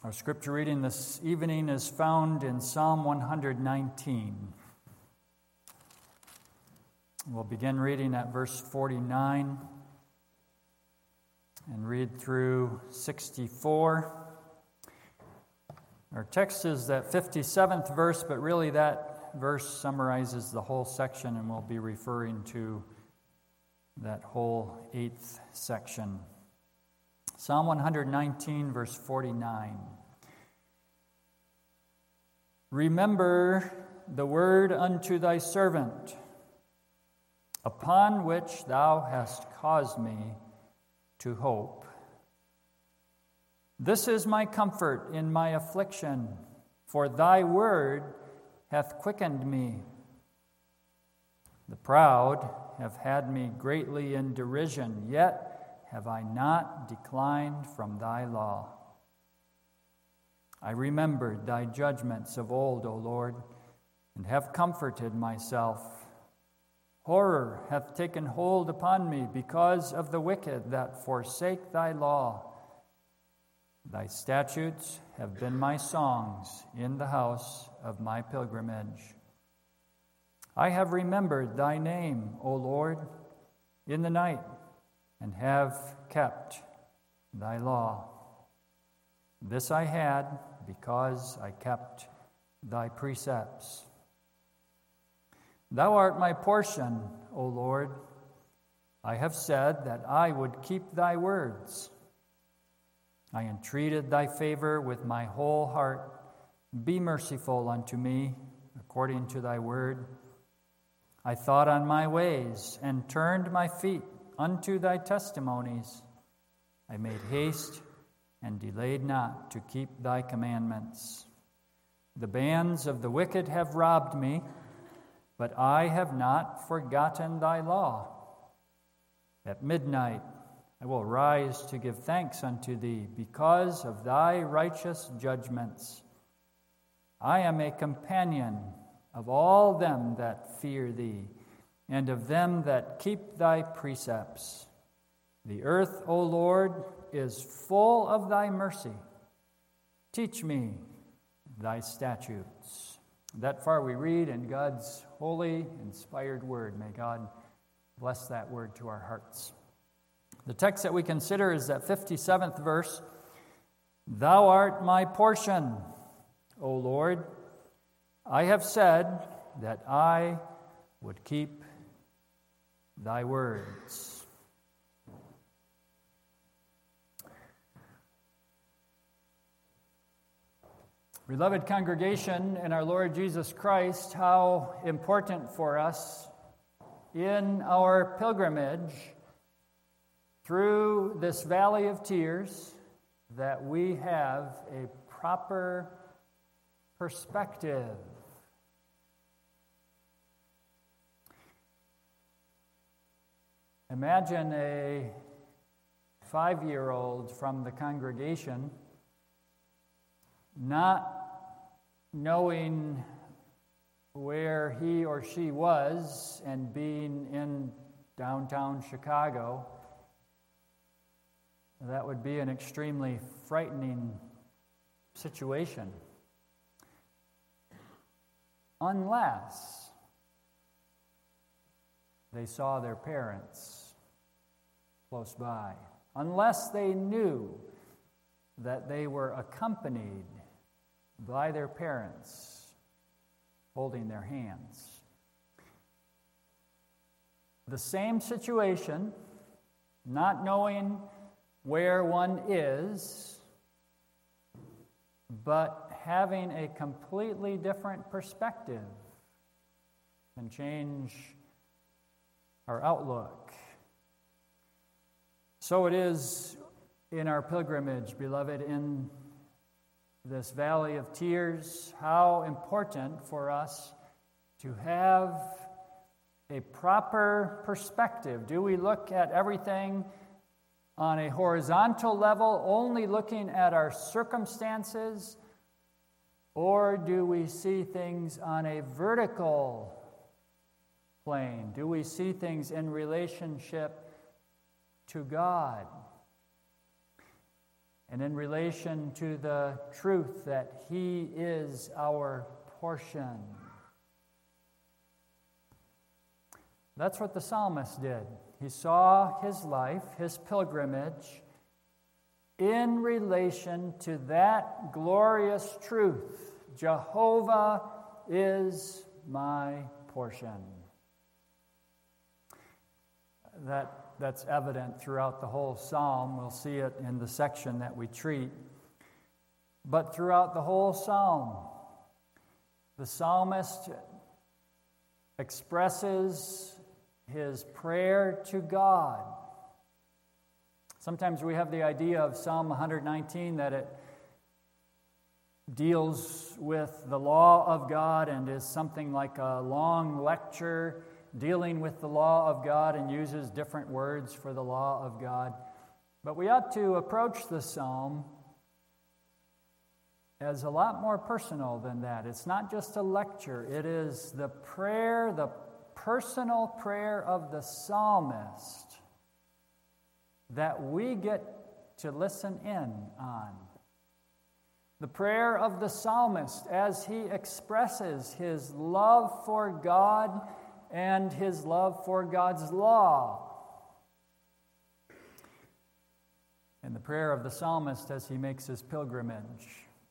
Our scripture reading this evening is found in Psalm 119. We'll begin reading at verse 49 and read through 64. Our text is that 57th verse, but really that verse summarizes the whole section, and we'll be referring to that whole 8th section. Psalm 119, verse 49. Remember the word unto thy servant, upon which thou hast caused me to hope. This is my comfort in my affliction, for thy word hath quickened me. The proud have had me greatly in derision, yet have I not declined from thy law. I remembered thy judgments of old, O Lord, and have comforted myself. Horror hath taken hold upon me because of the wicked that forsake thy law. Thy statutes have been my songs in the house of my pilgrimage. I have remembered thy name, O Lord, in the night, and have kept thy law. This I had because I kept thy precepts. Thou art my portion, O Lord. I have said that I would keep thy words. I entreated thy favor with my whole heart. Be merciful unto me, according to thy word. I thought on my ways, and turned my feet unto thy testimonies. I made haste and delayed not to keep thy commandments. The bands of the wicked have robbed me, but I have not forgotten thy law. At midnight I will rise to give thanks unto thee because of thy righteous judgments. I am a companion of all them that fear thee, and of them that keep thy precepts. The earth, O Lord, is full of thy mercy. Teach me thy statutes. That far we read in God's holy, inspired word. May God bless that word to our hearts. The text that we consider is that 57th verse. Thou art my portion, O Lord. I have said that I would keep thy words. Beloved congregation in our Lord Jesus Christ, how important for us in our pilgrimage through this valley of tears that we have a proper perspective. Imagine a 5-year-old from the congregation not knowing where he or she was and being in downtown Chicago. That would be an extremely frightening situation. Unless they saw their parents close by. Unless they knew that they were accompanied by their parents holding their hands. The same situation, not knowing where one is, but having a completely different perspective can change our outlook. So it is in our pilgrimage, beloved, in this valley of tears, how important for us to have a proper perspective. Do we look at everything on a horizontal level, only looking at our circumstances, or do we see things on a vertical plane? Do we see things in relationship to God? and in relation to the truth that He is our portion. That's what the psalmist did. He saw his life, his pilgrimage, in relation to that glorious truth. Jehovah is my portion. That's evident throughout the whole psalm. We'll see it in the section that we treat. But throughout the whole psalm, the psalmist expresses his prayer to God. Sometimes we have the idea of Psalm 119 that it deals with the law of God and is something like a long lecture dealing with the law of God and uses different words for the law of God. But we ought to approach the psalm as a lot more personal than that. It's not just a lecture. It is the prayer, the personal prayer of the psalmist that we get to listen in on. The prayer of the psalmist as he expresses his love for God and his love for God's law. And the prayer of the psalmist as he makes his pilgrimage.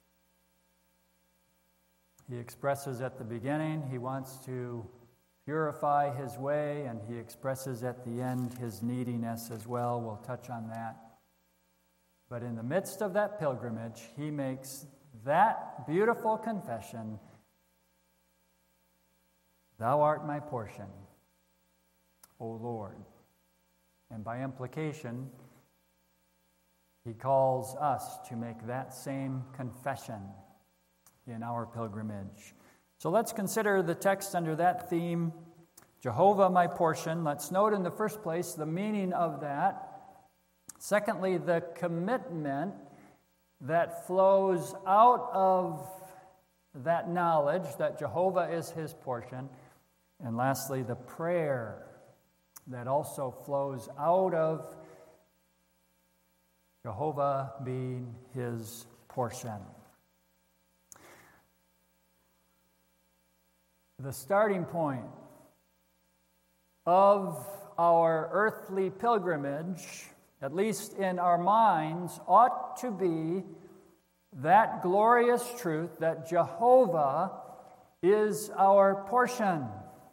He expresses at the beginning he wants to purify his way, and he expresses at the end his neediness as well. We'll touch on that. But in the midst of that pilgrimage, he makes that beautiful confession, "Thou art my portion, O Lord." And by implication, he calls us to make that same confession in our pilgrimage. So let's consider the text under that theme, Jehovah my portion. Let's note in the first place the meaning of that. Secondly, the commitment that flows out of that knowledge that Jehovah is his portion. And lastly, the prayer that also flows out of Jehovah being his portion. The starting point of our earthly pilgrimage, at least in our minds, ought to be that glorious truth that Jehovah is our portion.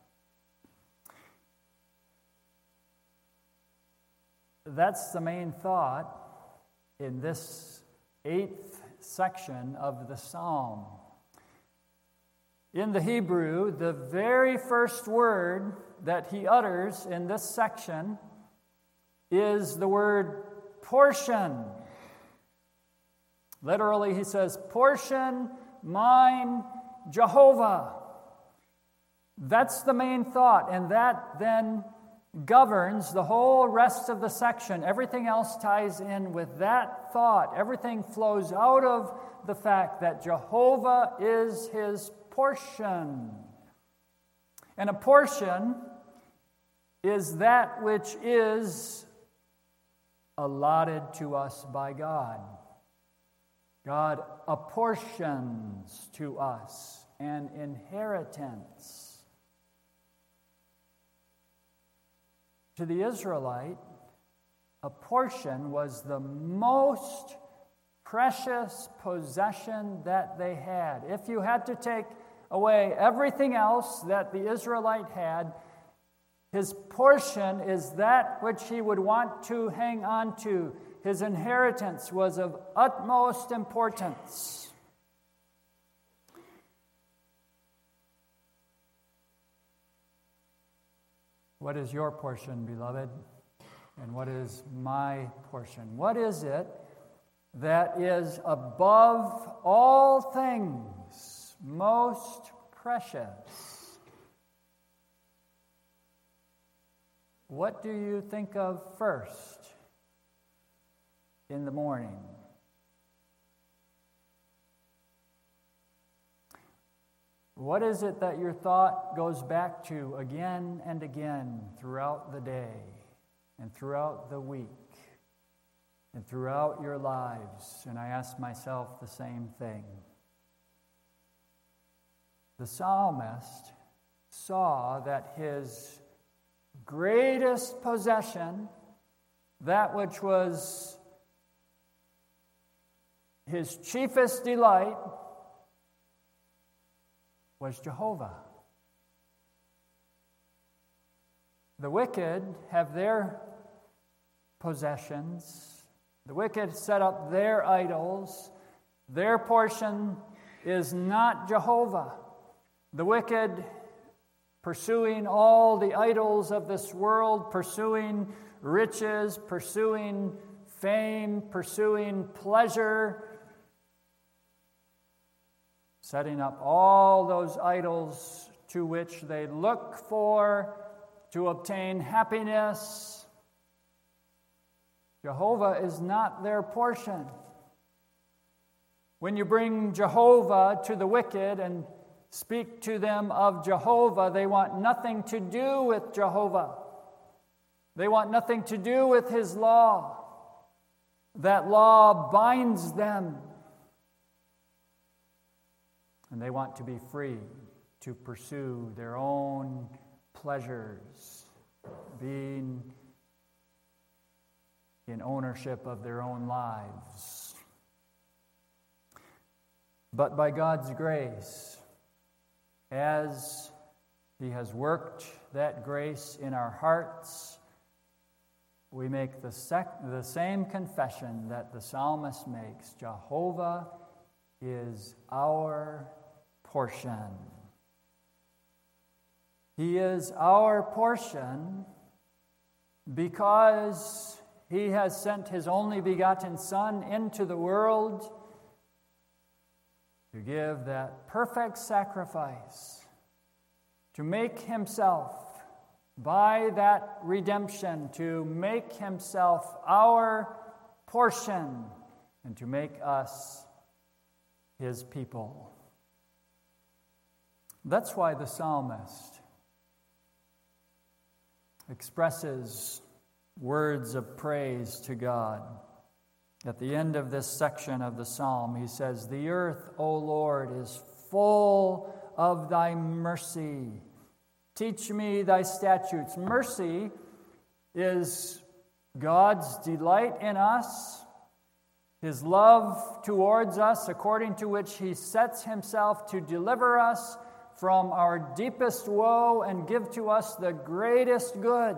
That's the main thought in this 8th section of the psalm. In the Hebrew, the very first word that he utters in this section is the word portion. Literally, he says, "Portion mine, Jehovah." That's the main thought, and that then governs the whole rest of the section. Everything else ties in with that thought. Everything flows out of the fact that Jehovah is his portion. And a portion is that which is allotted to us by God. God apportions to us an inheritance. To the Israelite, a portion was the most precious possession that they had. If you had to take away everything else that the Israelite had, his portion is that which he would want to hang on to. His inheritance was of utmost importance. What is your portion, beloved? And what is my portion? What is it that is above all things most precious? What do you think of first in the morning? What is it that your thought goes back to again and again throughout the day and throughout the week? and throughout your lives. And I ask myself the same thing. The psalmist saw that his greatest possession, that which was his chiefest delight, was Jehovah. The wicked have their possessions. The wicked set up their idols. Their portion is not Jehovah. The wicked pursuing all the idols of this world, pursuing riches, pursuing fame, pursuing pleasure, setting up all those idols to which they look for to obtain happiness. Jehovah is not their portion. When you bring Jehovah to the wicked and speak to them of Jehovah, they want nothing to do with Jehovah. They want nothing to do with His law. That law binds them. And they want to be free to pursue their own pleasures, being in ownership of their own lives. But by God's grace, as He has worked that grace in our hearts, we make the same confession that the psalmist makes. Jehovah is our portion. He is our portion because He has sent His only begotten Son into the world to give that perfect sacrifice, to make Himself, by that redemption, to make Himself our portion and to make us His people. That's why the psalmist expresses words of praise to God. At the end of this section of the psalm, he says, "The earth, O Lord, is full of thy mercy. Teach me thy statutes." Mercy is God's delight in us, His love towards us, according to which He sets Himself to deliver us from our deepest woe and give to us the greatest good.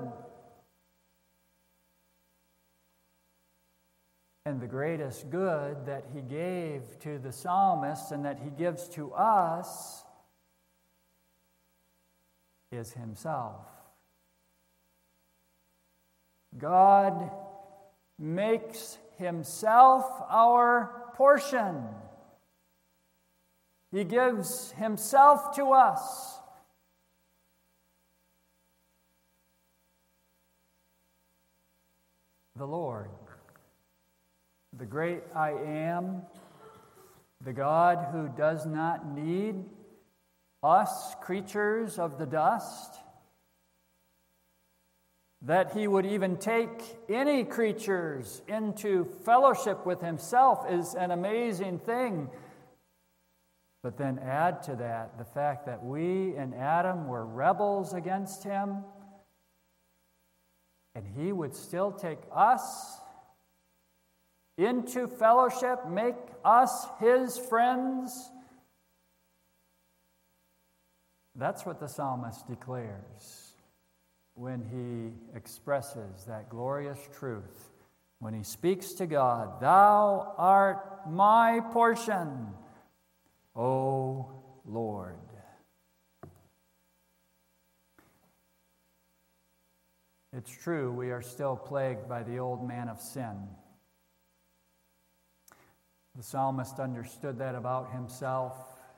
And the greatest good that He gave to the psalmist and that He gives to us is Himself. God makes Himself our portion. He gives Himself to us. The Lord, the great I Am, the God who does not need us, creatures of the dust, that He would even take any creatures into fellowship with Himself is an amazing thing. But then add to that the fact that we in Adam were rebels against Him, and He would still take us into fellowship, make us His friends. That's what the psalmist declares when he expresses that glorious truth, when he speaks to God, "Thou art my portion, O Lord." It's true, we are still plagued by the old man of sin. The psalmist understood that about himself.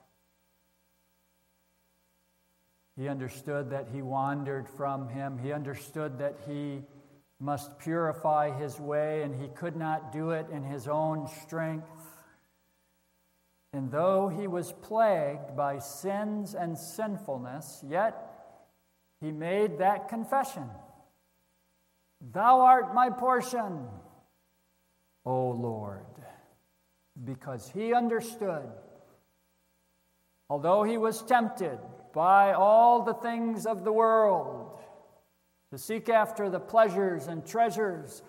He understood that he wandered from Him. He understood that he must purify his way, and he could not do it in his own strength. And though he was plagued by sins and sinfulness, yet he made that confession. "Thou art my portion." O Lord, because he understood, although he was tempted by all the things of the world to seek after the pleasures and treasures,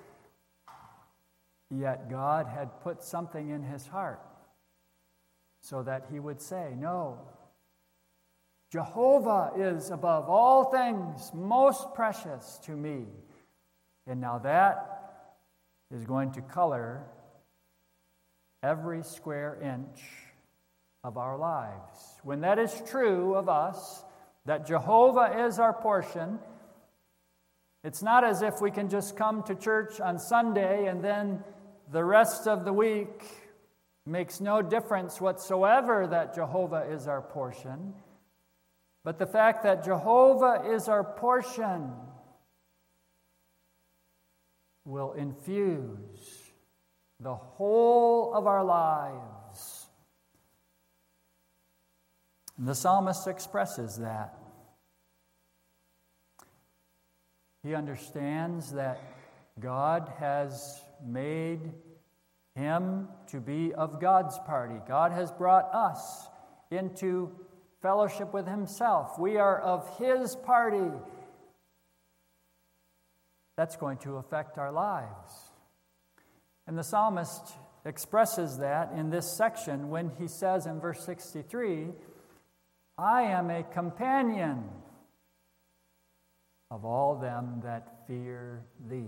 yet God had put something in his heart so that he would say, no, Jehovah is above all things most precious to me. And now that is going to color every square inch of our lives. When that is true of us, that Jehovah is our portion, it's not as if we can just come to church on Sunday and then the rest of the week makes no difference whatsoever that Jehovah is our portion. But the fact that Jehovah is our portion will infuse the whole of our lives. And the psalmist expresses that. He understands that God has made him to be of God's party. God has brought us into fellowship with himself. We are of his party. That's going to affect our lives. And the psalmist expresses that in this section when he says in verse 63, I am a companion of all them that fear thee.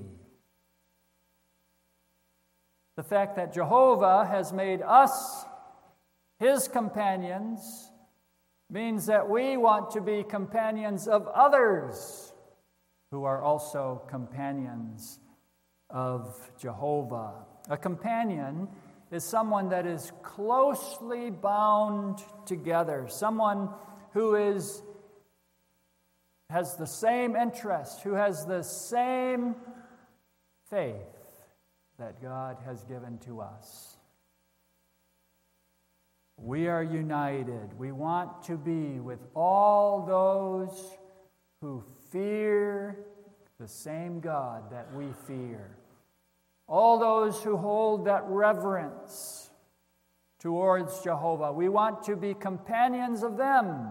The fact that Jehovah has made us his companions means that we want to be companions of others who are also companions of Jehovah. A companion is someone that is closely bound together, someone who has the same interest, who has the same faith that God has given to us. We are united. We want to be with all those who fear the same God that we fear. All those who hold that reverence towards Jehovah. We want to be companions of them.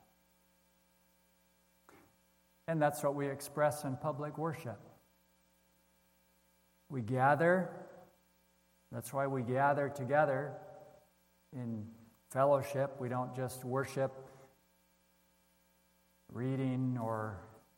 And that's what we express in public worship. We gather. That's why we gather together in fellowship. We don't just worship reading or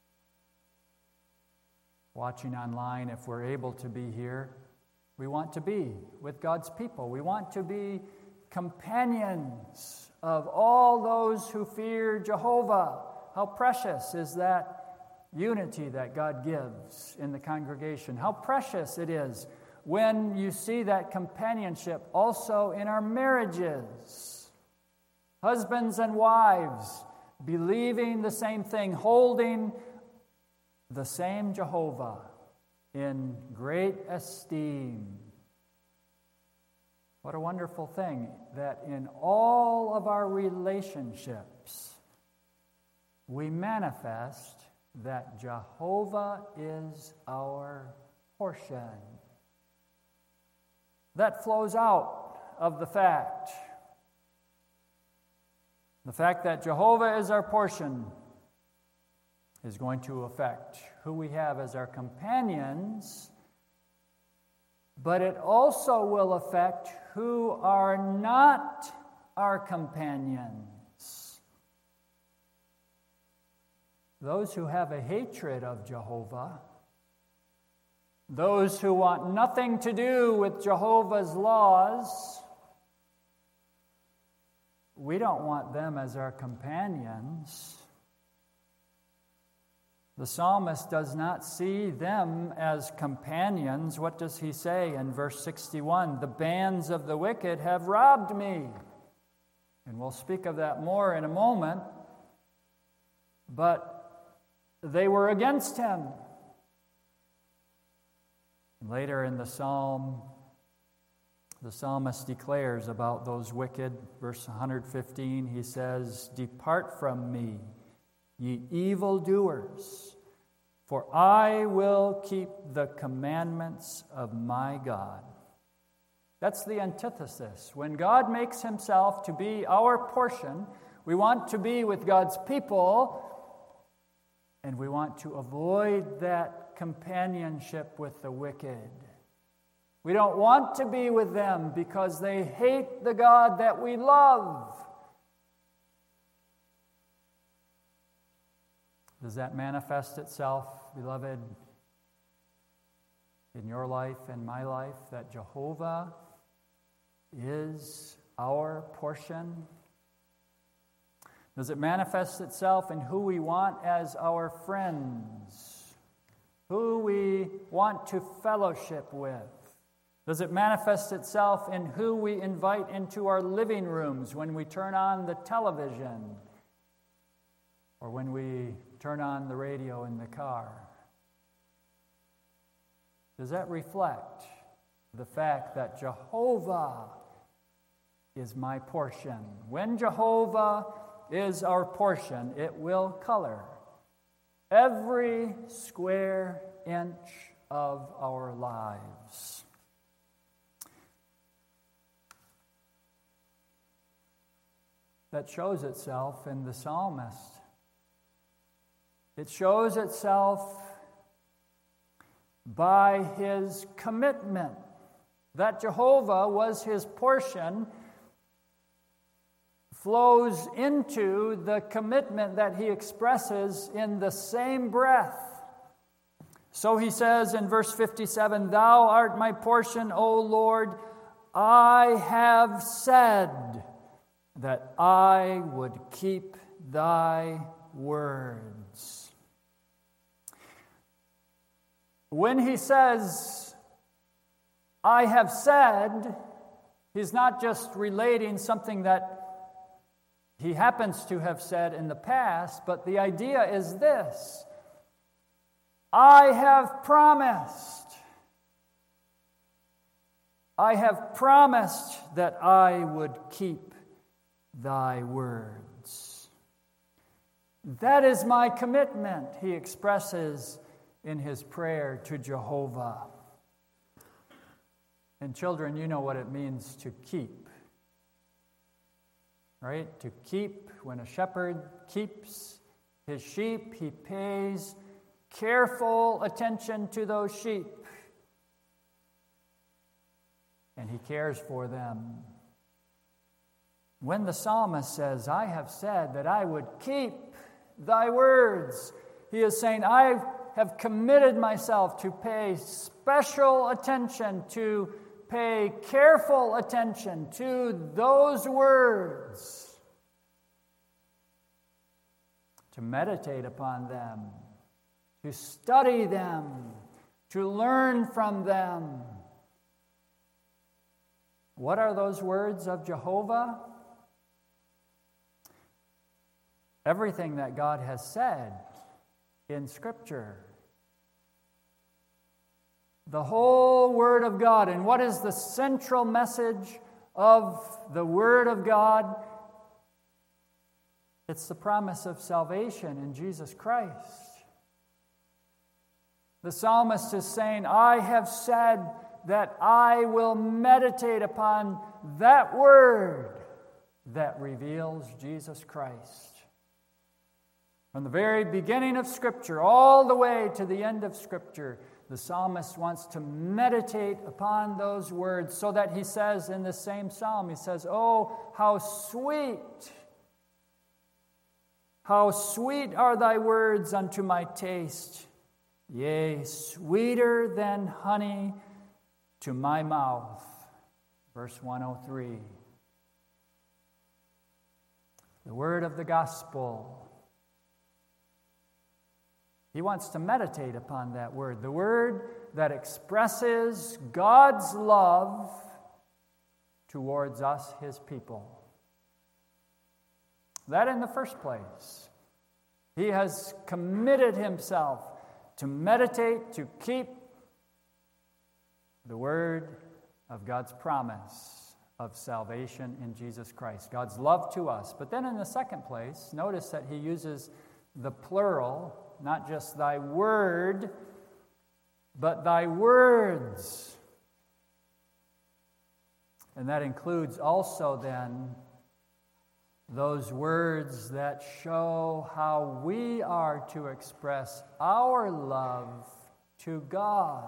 watching online if we're able to be here. We want to be with God's people. We want to be companions of all those who fear Jehovah. How precious is that unity that God gives in the congregation. How precious it is when you see that companionship also in our marriages. Husbands and wives believing the same thing, holding the same Jehovah in great esteem. What a wonderful thing that in all of our relationships we manifest that Jehovah is our portion. That flows out of the fact that Jehovah is our portion is going to affect who we have as our companions, but it also will affect who are not our companions. Those who have a hatred of Jehovah, those who want nothing to do with Jehovah's laws, we don't want them as our companions. The psalmist does not see them as companions. What does he say in verse 61? The bands of the wicked have robbed me. And we'll speak of that more in a moment. But they were against him. Later in the psalm, the psalmist declares about those wicked. Verse 115, he says, "Depart from me, ye evildoers, for I will keep the commandments of my God." That's the antithesis. When God makes himself to be our portion, we want to be with God's people, and we want to avoid that companionship with the wicked. We don't want to be with them because they hate the God that we love. Does that manifest itself, beloved, in your life and my life, that Jehovah is our portion? Does it manifest itself in who we want as our friends, who we want to fellowship with? Does it manifest itself in who we invite into our living rooms when we turn on the television or when we turn on the radio in the car? Does that reflect the fact that Jehovah is my portion? When Jehovah is our portion, it will color every square inch of our lives. That shows itself in the psalmist. It shows itself by his commitment that Jehovah was his portion, flows into the commitment that he expresses in the same breath. So he says in verse 57, "Thou art my portion, O Lord. I have said that I would keep thy words." When he says, "I have said," he's not just relating something that he happens to have said in the past, but the idea is this: I have promised. I have promised that I would keep thy words. That is my commitment, he expresses in his prayer to Jehovah. And children, you know what it means to keep. Right? To keep, when a shepherd keeps his sheep, he pays careful attention to those sheep. And he cares for them. When the psalmist says, "I have said that I would keep thy words," he is saying, I have committed myself to pay special attention, to pay careful attention to those words, to meditate upon them, to study them, to learn from them. What are those words of Jehovah? Everything that God has said in Scripture. The whole Word of God. And what is the central message of the Word of God? It's the promise of salvation in Jesus Christ. The psalmist is saying, I have said that I will meditate upon that Word that reveals Jesus Christ. From the very beginning of Scripture, all the way to the end of Scripture, the psalmist wants to meditate upon those words so that he says in the same psalm, he says, "Oh, how sweet are thy words unto my taste, yea, sweeter than honey to my mouth." Verse 103. The word of the gospel. He wants to meditate upon that word, the word that expresses God's love towards us, his people. That in the first place. He has committed himself to meditate, to keep the word of God's promise of salvation in Jesus Christ, God's love to us. But then in the second place, notice that he uses the plural, not just thy word, but thy words. And that includes also then those words that show how we are to express our love to God.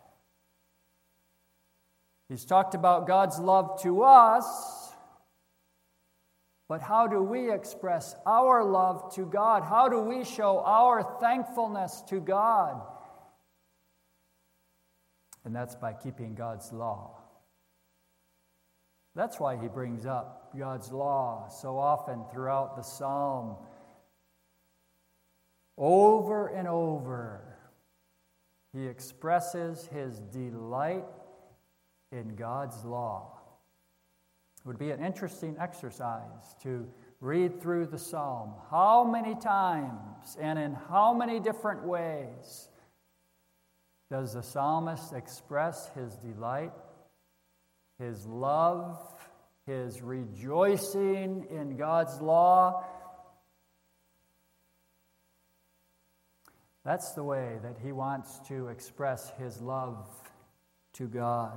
He's talked about God's love to us, but how do we express our love to God? How do we show our thankfulness to God? And that's by keeping God's law. That's why he brings up God's law so often throughout the psalm. Over and over, he expresses his delight in God's law. It would be an interesting exercise to read through the psalm. How many times and in how many different ways does the psalmist express his delight, his love, his rejoicing in God's law? That's the way that he wants to express his love to God.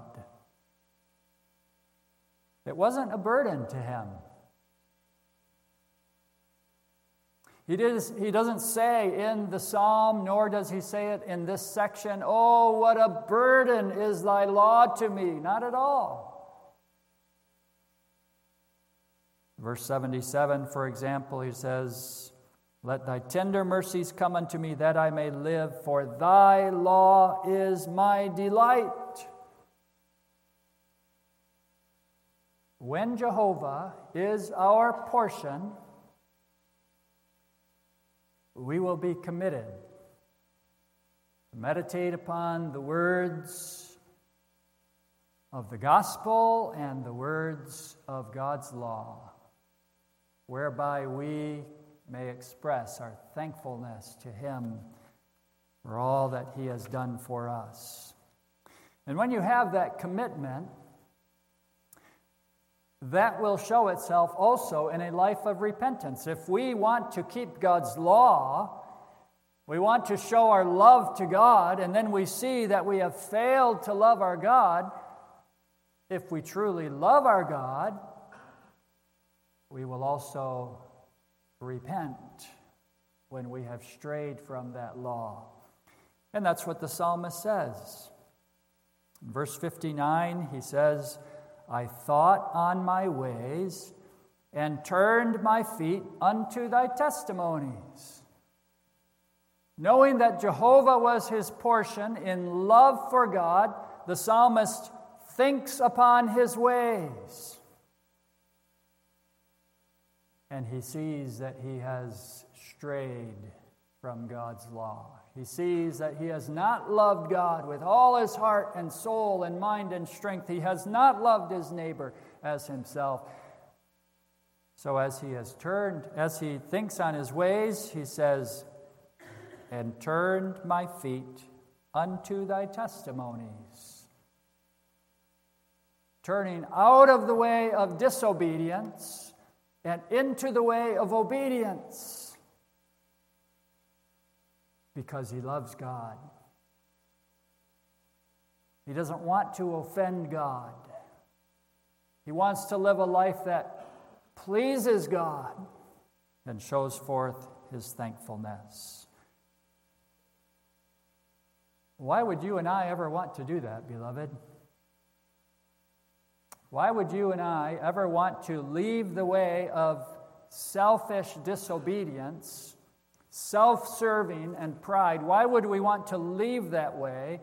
It wasn't a burden to him. He doesn't say in the psalm, nor does he say it in this section, "Oh, what a burden is thy law to me." Not at all. Verse 77, for example, he says, "Let thy tender mercies come unto me, that I may live, for thy law is my delight." When Jehovah is our portion, we will be committed to meditate upon the words of the gospel and the words of God's law, whereby we may express our thankfulness to him for all that he has done for us. And when you have that commitment, that will show itself also in a life of repentance. If we want to keep God's law, we want to show our love to God, and then we see that we have failed to love our God, if we truly love our God, we will also repent when we have strayed from that law. And that's what the psalmist says. In verse 59, he says, "I thought on my ways, and turned my feet unto thy testimonies." Knowing that Jehovah was his portion in love for God, the psalmist thinks upon his ways. And he sees that he has strayed from God's law. He sees that he has not loved God with all his heart and soul and mind and strength. He has not loved his neighbor as himself. So as he thinks on his ways, he says, "And turned my feet unto thy testimonies." Turning out of the way of disobedience and into the way of obedience. Because he loves God. He doesn't want to offend God. He wants to live a life that pleases God and shows forth his thankfulness. Why would you and I ever want to do that, beloved? Why would you and I ever want to leave the way of selfish disobedience, self-serving and pride? Why would we want to leave that way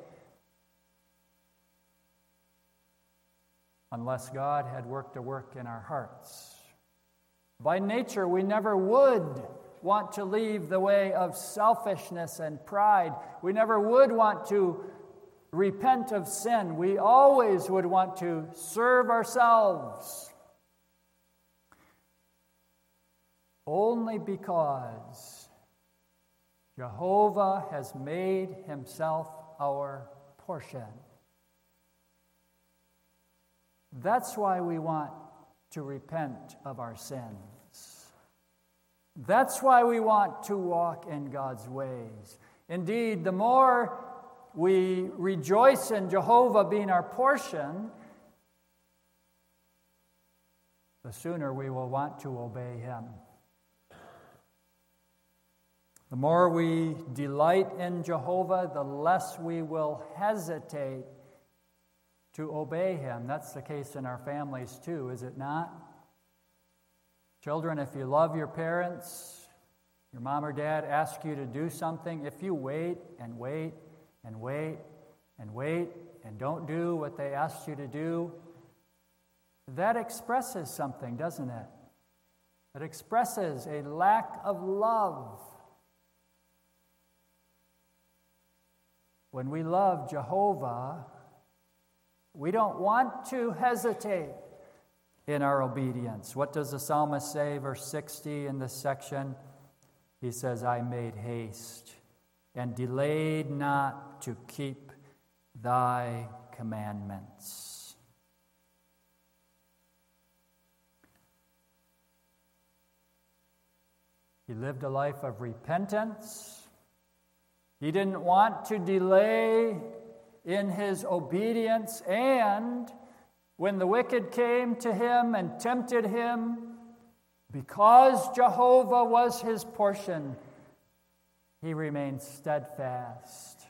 unless God had worked a work in our hearts? By nature, we never would want to leave the way of selfishness and pride. We never would want to repent of sin. We always would want to serve ourselves. Only because Jehovah has made himself our portion. That's why we want to repent of our sins. That's why we want to walk in God's ways. Indeed, the more we rejoice in Jehovah being our portion, the sooner we will want to obey him. The more we delight in Jehovah, the less we will hesitate to obey him. That's the case in our families too, is it not? Children, if you love your parents, your mom or dad asks you to do something, if you wait and wait and wait and wait and don't do what they asked you to do, that expresses something, doesn't it? It expresses a lack of love. When we love Jehovah, we don't want to hesitate in our obedience. What does the psalmist say, verse 60 in this section? He says, I made haste and delayed not to keep thy commandments. He lived a life of repentance. He didn't want to delay in his obedience, and when the wicked came to him and tempted him, because Jehovah was his portion, he remained steadfast.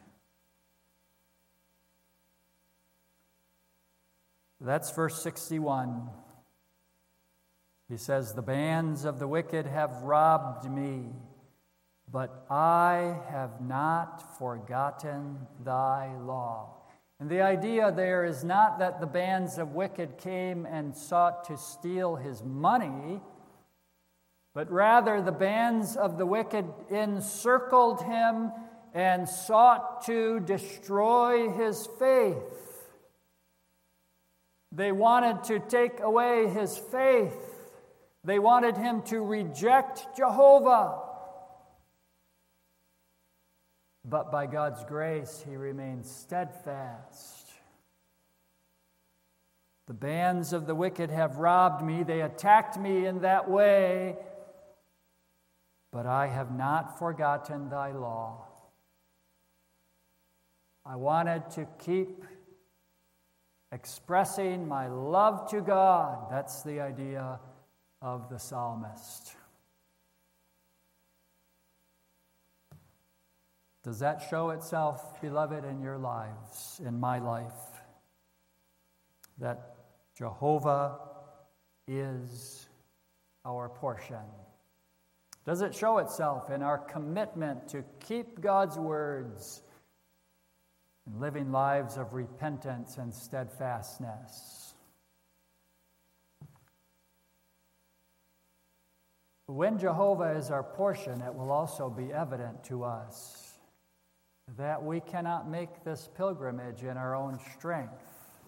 That's verse 61. He says, the bands of the wicked have robbed me, but I have not forgotten thy law. And the idea there is not that the bands of wicked came and sought to steal his money, but rather the bands of the wicked encircled him and sought to destroy his faith. They wanted to take away his faith. They wanted him to reject Jehovah. But by God's grace, he remained steadfast. The bands of the wicked have robbed me. They attacked me in that way. But I have not forgotten thy law. I wanted to keep expressing my love to God. That's the idea of the psalmist. Does that show itself, beloved, in your lives, in my life? That Jehovah is our portion. Does it show itself in our commitment to keep God's words and living lives of repentance and steadfastness? When Jehovah is our portion, it will also be evident to us that we cannot make this pilgrimage in our own strength.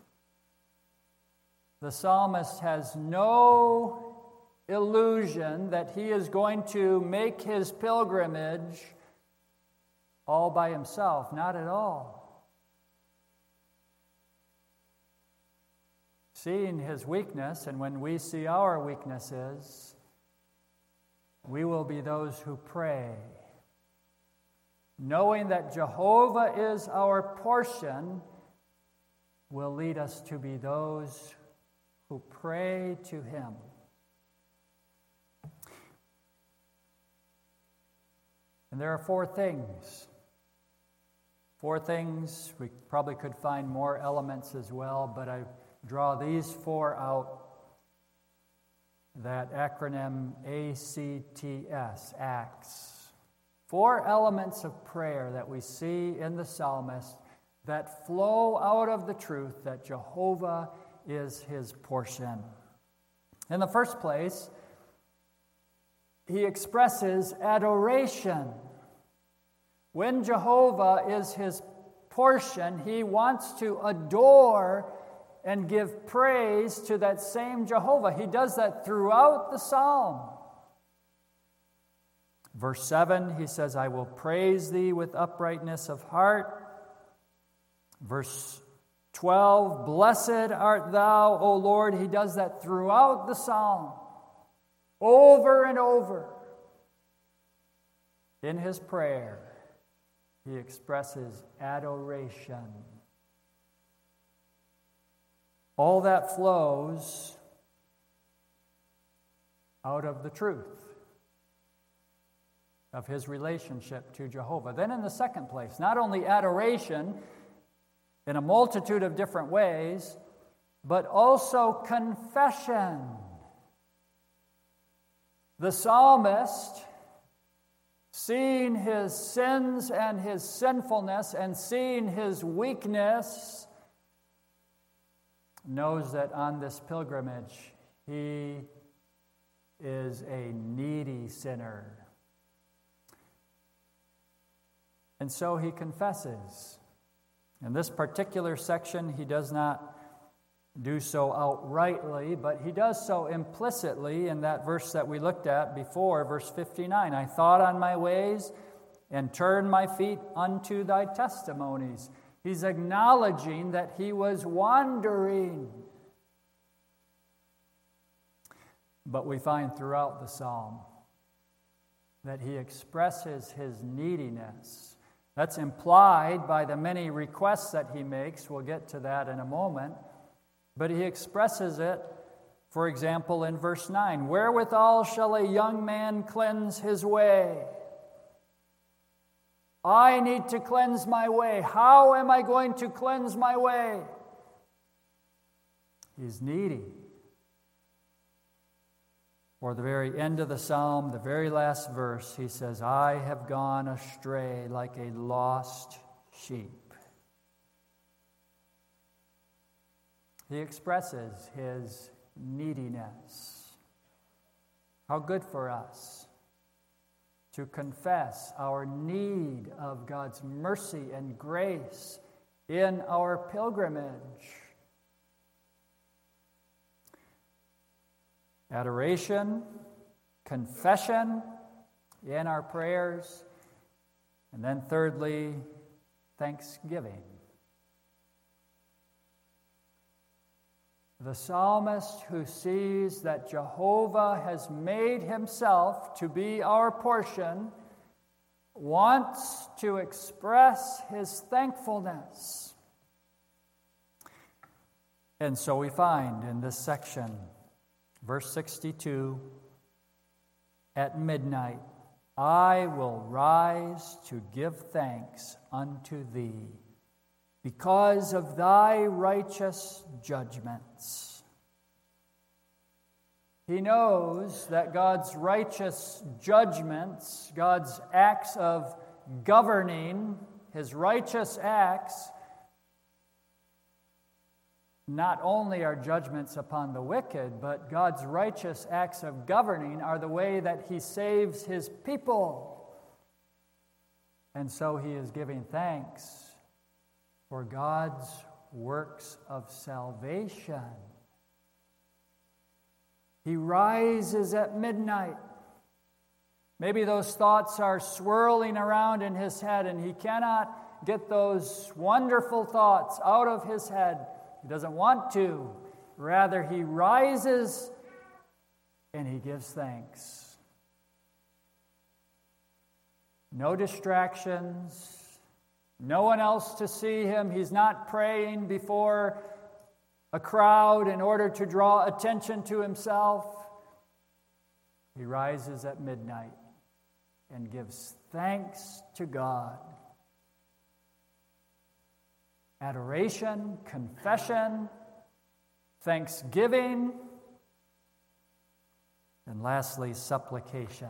The psalmist has no illusion that he is going to make his pilgrimage all by himself. Not at all. Seeing his weakness, and when we see our weaknesses, we will be those who pray. Knowing that Jehovah is our portion will lead us to be those who pray to him. And there are four things. Four things. We probably could find more elements as well, but I draw these four out. That acronym ACTS, ACTS. Four elements of prayer that we see in the psalmist that flow out of the truth that Jehovah is his portion. In the first place, he expresses adoration. When Jehovah is his portion, he wants to adore and give praise to that same Jehovah. He does that throughout the psalm. Verse 7, he says, I will praise thee with uprightness of heart. Verse 12, blessed art thou, O Lord. He does that throughout the psalm, over and over. In his prayer, he expresses adoration. All that flows out of the truth of his relationship to Jehovah. Then in the second place, not only adoration in a multitude of different ways, but also confession. The psalmist, seeing his sins and his sinfulness and seeing his weakness, knows that on this pilgrimage he is a needy sinner. And so he confesses. In this particular section, he does not do so outrightly, but he does so implicitly in that verse that we looked at before, verse 59. I thought on my ways and turned my feet unto thy testimonies. He's acknowledging that he was wandering. But we find throughout the psalm that he expresses his neediness. That's implied by the many requests that he makes. We'll get to that in a moment. But he expresses it, for example, in verse 9. Wherewithal shall a young man cleanse his way? I need to cleanse my way. How am I going to cleanse my way? He's needy. Or the very end of the psalm, the very last verse, he says, I have gone astray like a lost sheep. He expresses his neediness. How good for us to confess our need of God's mercy and grace in our pilgrimage. Adoration, confession in our prayers, and then thirdly, thanksgiving. The psalmist who sees that Jehovah has made himself to be our portion wants to express his thankfulness. And so we find in this section, verse 62, at midnight, I will rise to give thanks unto thee because of thy righteous judgments. He knows that God's righteous judgments, God's acts of governing, his righteous acts, not only are judgments upon the wicked, but God's righteous acts of governing are the way that he saves his people. And so he is giving thanks for God's works of salvation. He rises at midnight. Maybe those thoughts are swirling around in his head, and he cannot get those wonderful thoughts out of his head. He doesn't want to. Rather, he rises and he gives thanks. No distractions. No one else to see him. He's not praying before a crowd in order to draw attention to himself. He rises at midnight and gives thanks to God. Adoration, confession, thanksgiving, and lastly, supplication.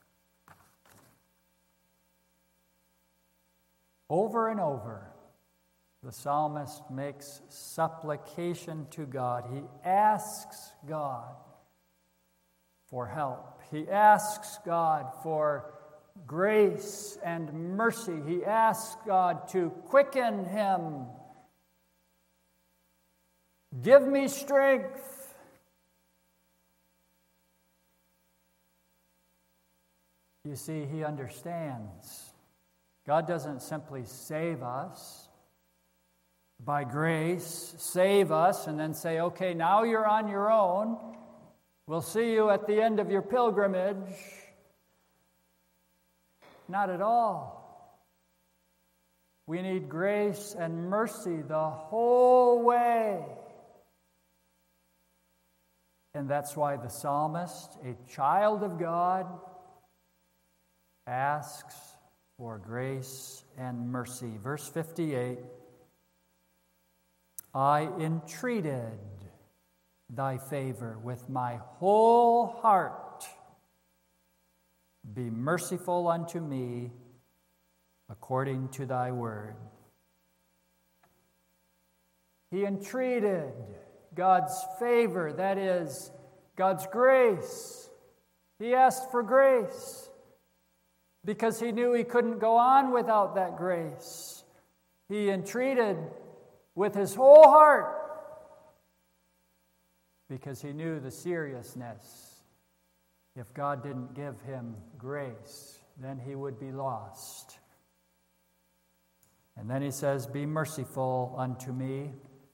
Over and over, the psalmist makes supplication to God. He asks God for help. He asks God for grace and mercy. He asks God to quicken him. Give me strength. You see, he understands. God doesn't simply save us by grace, save us, and then say, okay, now you're on your own. We'll see you at the end of your pilgrimage. Not at all. We need grace and mercy the whole way. And that's why the psalmist, a child of God, asks for grace and mercy. Verse 58, I entreated thy favor with my whole heart. Be merciful unto me according to thy word. He entreated God's favor, that is, God's grace. He asked for grace because he knew he couldn't go on without that grace. He entreated with his whole heart because he knew the seriousness. If God didn't give him grace, then he would be lost. And then he says, be merciful unto me.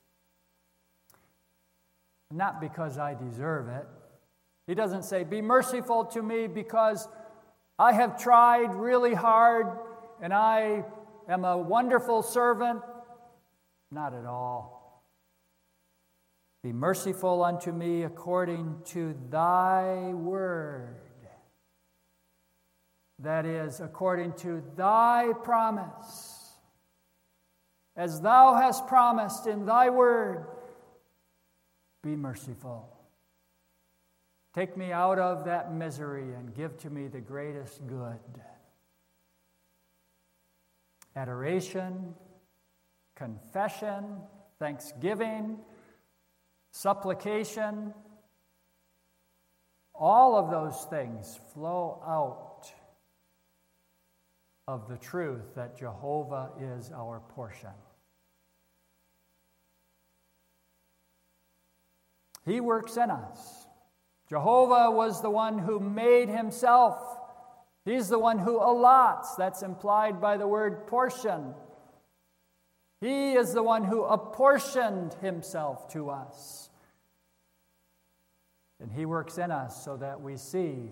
Not because I deserve it. He doesn't say, be merciful to me because I have tried really hard and I am a wonderful servant. Not at all. Be merciful unto me according to thy word. That is, according to thy promise. As thou hast promised in thy word, be merciful. Take me out of that misery and give to me the greatest good. Adoration, confession, thanksgiving, supplication, all of those things flow out of the truth that Jehovah is our portion. He works in us. Jehovah was the one who made himself. He's the one who allots. That's implied by the word portion. He is the one who apportioned himself to us. And he works in us so that we see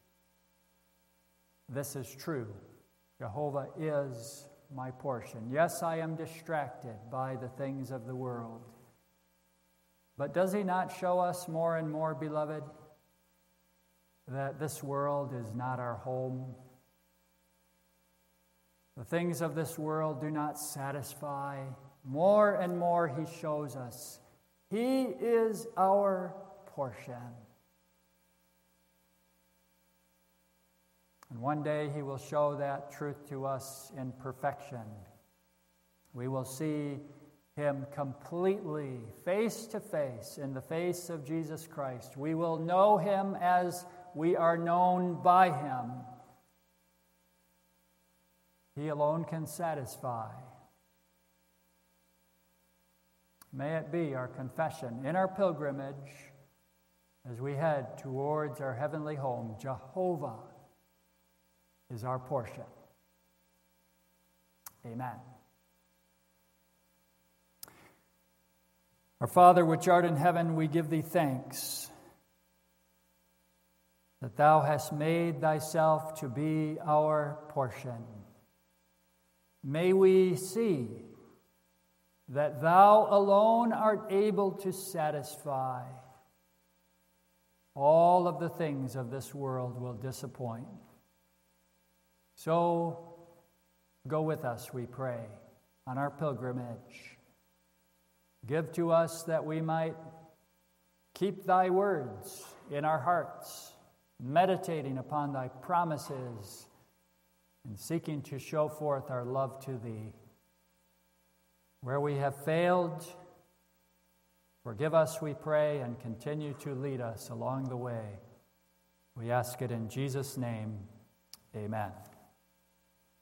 this is true. Jehovah is my portion. Yes, I am distracted by the things of the world. But does he not show us more and more, beloved, that this world is not our home? The things of this world do not satisfy. More and more he shows us he is our portion. And one day he will show that truth to us in perfection. We will see him completely, face to face, in the face of Jesus Christ. We will know him as we are known by him. He alone can satisfy. May it be our confession in our pilgrimage as we head towards our heavenly home. Jehovah is our portion. Amen. Our Father, which art in heaven, we give thee thanks that thou hast made thyself to be our portion. May we see that thou alone art able to satisfy. All of the things of this world will disappoint. So go with us, we pray, on our pilgrimage. Give to us that we might keep thy words in our hearts, meditating upon thy promises and seeking to show forth our love to thee. Where we have failed, forgive us, we pray, and continue to lead us along the way. We ask it in Jesus' name. Amen.